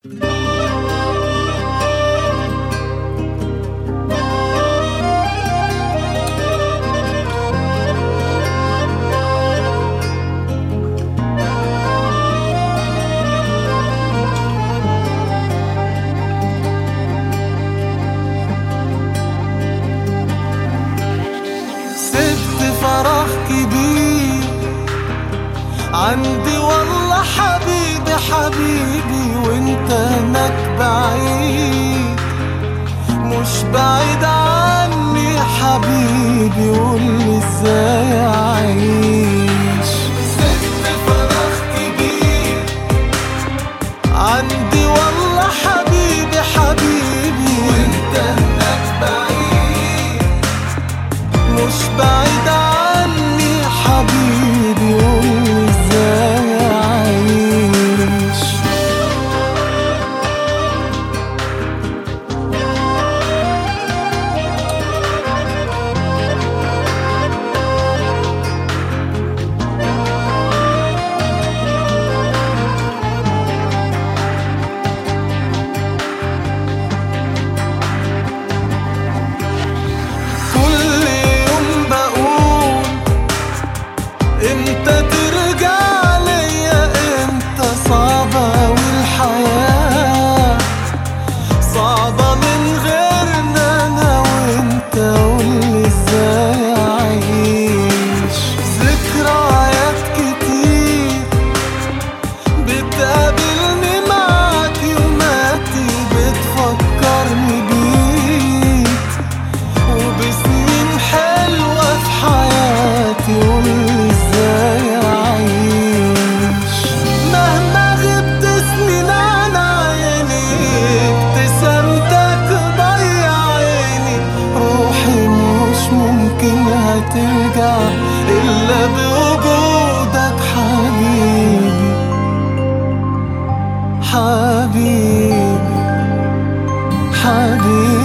فرح كبير عندي والله حبيبي حبيبي، وانت هناك بعيد مش بعيد عني حبيبي، قولي ازاي اعيش. ست فرح كبير عندي والله حبيبي حبيبي، وانت هناك بعيد مش بعيد عني حبيبي، قولي ازاي اعيش. امتى ترجع ليا امتى؟ صعبة والحياة صعبة من غيرنا انا وانت، قولي ازاي اعيش. ذكريات كتير بتقابلني معاك يوماتي، بتفكرني بيك وبسنين حلوة في حياتي، قولي ازاي اعيش. مهما غبت سنين عن عيني ابتسامتك ضيع عيني، روحي مش ممكن هترجع الا بوجودك حبيبي حبيبي حبيبي.